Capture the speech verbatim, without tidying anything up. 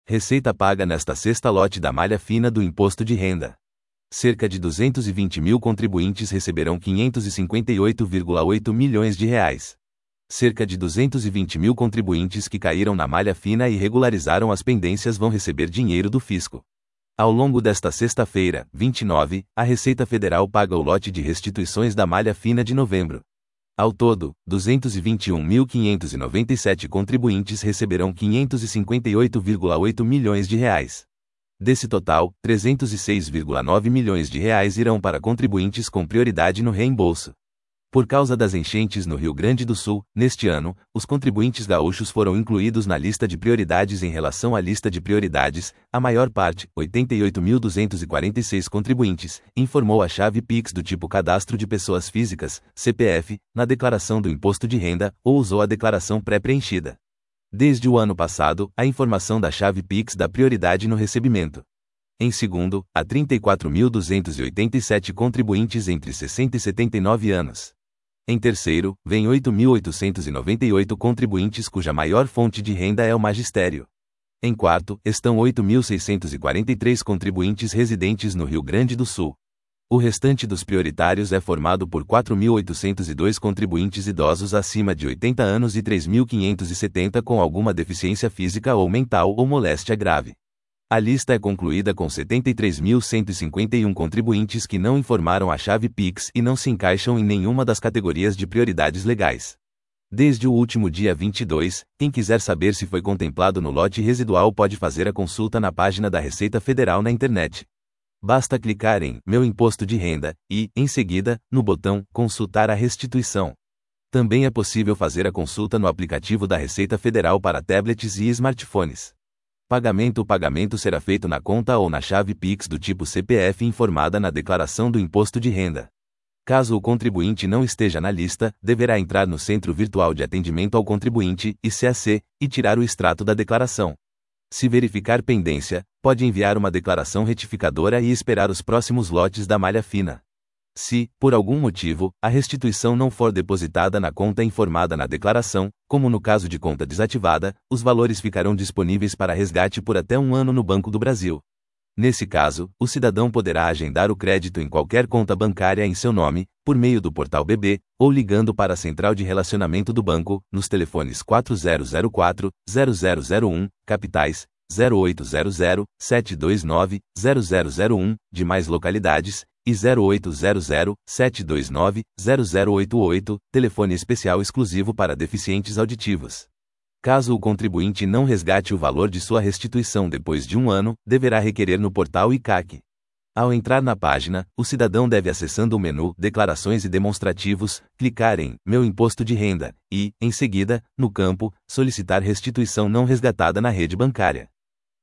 Receita paga nesta sexta lote da malha fina do Imposto de Renda. Cerca de duzentos e vinte mil contribuintes receberão quinhentos e cinquenta e oito vírgula oito milhões de reais. Cerca de duzentos e vinte mil contribuintes que caíram na malha fina e regularizaram as pendências vão receber dinheiro do fisco. Ao longo desta sexta-feira, vinte e nove, a Receita Federal paga o lote de restituições da malha fina de novembro. Ao todo, duzentos e vinte e um mil quinhentos e noventa e sete contribuintes receberão quinhentos e cinquenta e oito vírgula oito milhões de reais. Desse total, trezentos e seis vírgula nove milhões de reais irão para contribuintes com prioridade no reembolso. Por causa das enchentes no Rio Grande do Sul, neste ano, os contribuintes gaúchos foram incluídos na lista de prioridades em relação à lista de prioridades, a maior parte, oitenta e oito mil duzentos e quarenta e seis contribuintes, informou a chave Pix do tipo Cadastro de Pessoas Físicas, C P F, na declaração do Imposto de Renda, ou usou a declaração pré-preenchida. Desde o ano passado, a informação da chave Pix dá prioridade no recebimento. Em segundo, há trinta e quatro mil duzentos e oitenta e sete contribuintes entre sessenta e setenta e nove anos. Em terceiro, vem oito mil oitocentos e noventa e oito contribuintes cuja maior fonte de renda é o magistério. Em quarto, estão oito mil seiscentos e quarenta e três contribuintes residentes no Rio Grande do Sul. O restante dos prioritários é formado por quatro mil oitocentos e dois contribuintes idosos acima de oitenta anos e três mil quinhentos e setenta com alguma deficiência física ou mental ou moléstia grave. A lista é concluída com setenta e três mil cento e cinquenta e um contribuintes que não informaram a chave Pix e não se encaixam em nenhuma das categorias de prioridades legais. Desde o último dia vinte e dois, quem quiser saber se foi contemplado no lote residual pode fazer a consulta na página da Receita Federal na internet. Basta clicar em Meu Imposto de Renda e, em seguida, no botão Consultar a restituição. Também é possível fazer a consulta no aplicativo da Receita Federal para tablets e smartphones. Pagamento O pagamento será feito na conta ou na chave Pix do tipo C P F informada na declaração do Imposto de Renda. Caso o contribuinte não esteja na lista, deverá entrar no Centro Virtual de Atendimento ao Contribuinte, I C A C, e tirar o extrato da declaração. Se verificar pendência, pode enviar uma declaração retificadora e esperar os próximos lotes da malha fina. Se, por algum motivo, a restituição não for depositada na conta informada na declaração, como no caso de conta desativada, os valores ficarão disponíveis para resgate por até um ano no Banco do Brasil. Nesse caso, o cidadão poderá agendar o crédito em qualquer conta bancária em seu nome, por meio do Portal B B, ou ligando para a Central de Relacionamento do Banco, nos telefones quatro zero zero quatro, zero zero zero um, capitais, zero oito zero zero, sete dois nove, zero zero zero um, demais localidades, e zero oito zero zero, sete dois nove, zero zero oito oito, telefone especial exclusivo para deficientes auditivos. Caso o contribuinte não resgate o valor de sua restituição depois de um ano, deverá requerer no portal I C A C. Ao entrar na página, o cidadão deve, acessando o menu Declarações e Demonstrativos, clicar em Meu Imposto de Renda e, em seguida, no campo Solicitar restituição não resgatada na rede bancária.